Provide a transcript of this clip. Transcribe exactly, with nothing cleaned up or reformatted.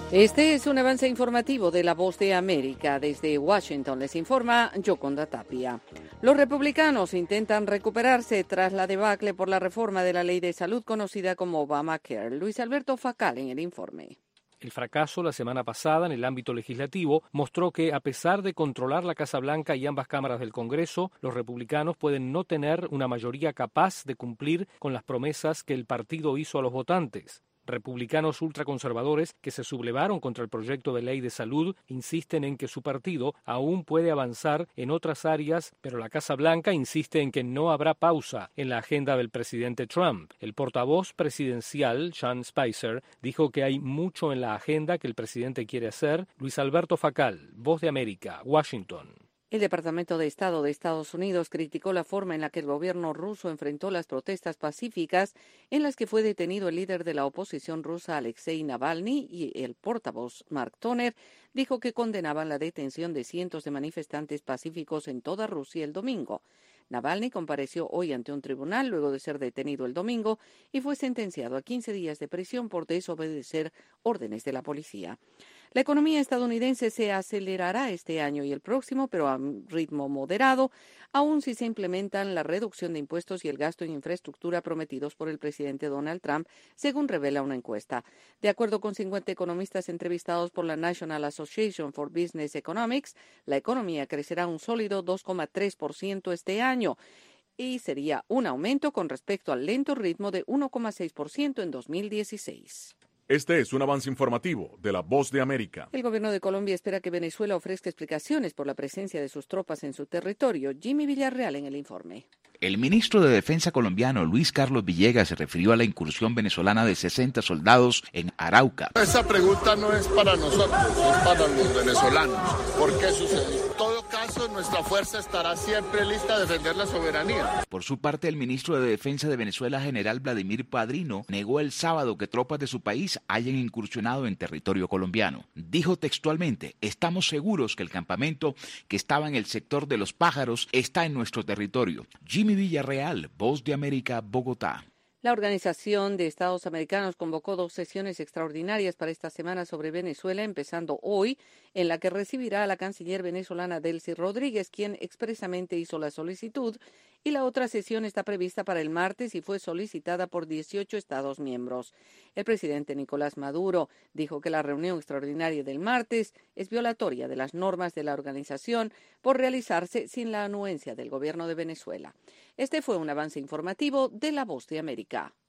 Este es un avance informativo de La Voz de América. Desde Washington les informa Yoconda Tapia. Los republicanos intentan recuperarse tras la debacle por la reforma de la ley de salud conocida como Obamacare. Luis Alberto Facal en el informe. El fracaso la semana pasada en el ámbito legislativo mostró que, a pesar de controlar la Casa Blanca y ambas cámaras del Congreso, los republicanos pueden no tener una mayoría capaz de cumplir con las promesas que el partido hizo a los votantes. Republicanos ultraconservadores que se sublevaron contra el proyecto de ley de salud insisten en que su partido aún puede avanzar en otras áreas, pero la Casa Blanca insiste en que no habrá pausa en la agenda del presidente Trump. El portavoz presidencial, Sean Spicer, dijo que hay mucho en la agenda que el presidente quiere hacer. Luis Alberto Facal, Voz de América, Washington. El Departamento de Estado de Estados Unidos criticó la forma en la que el gobierno ruso enfrentó las protestas pacíficas en las que fue detenido el líder de la oposición rusa Alexei Navalny, y el portavoz Mark Toner dijo que condenaban la detención de cientos de manifestantes pacíficos en toda Rusia el domingo. Navalny compareció hoy ante un tribunal luego de ser detenido el domingo y fue sentenciado a quince días de prisión por desobedecer órdenes de la policía. La economía estadounidense se acelerará este año y el próximo, pero a un ritmo moderado, aun si se implementan la reducción de impuestos y el gasto en infraestructura prometidos por el presidente Donald Trump, según revela una encuesta. De acuerdo con cincuenta economistas entrevistados por la National Association for Business Economics, la economía crecerá un sólido dos coma tres por ciento este año, y sería un aumento con respecto al lento ritmo de uno coma seis por ciento en dos mil dieciséis. Este es un avance informativo de La Voz de América. El gobierno de Colombia espera que Venezuela ofrezca explicaciones por la presencia de sus tropas en su territorio. Jimmy Villarreal en el informe. El ministro de Defensa colombiano, Luis Carlos Villegas, se refirió a la incursión venezolana de sesenta soldados en Arauca. Esa pregunta no es para nosotros, es para los venezolanos. ¿Por qué sucedió? En todo caso, nuestra fuerza estará siempre lista a defender la soberanía. Por su parte, el ministro de Defensa de Venezuela, general Vladimir Padrino, negó el sábado que tropas de su país hayan incursionado en territorio colombiano. Dijo textualmente: estamos seguros que el campamento que estaba en el sector de Los Pájaros está en nuestro territorio. Jimmy Villarreal, Voz de América, Bogotá. La Organización de Estados Americanos convocó dos sesiones extraordinarias para esta semana sobre Venezuela, empezando hoy, en la que recibirá a la canciller venezolana Delcy Rodríguez, quien expresamente hizo la solicitud, y la otra sesión está prevista para el martes y fue solicitada por dieciocho Estados miembros. El presidente Nicolás Maduro dijo que la reunión extraordinaria del martes es violatoria de las normas de la organización por realizarse sin la anuencia del gobierno de Venezuela. Este fue un avance informativo de La Voz de América.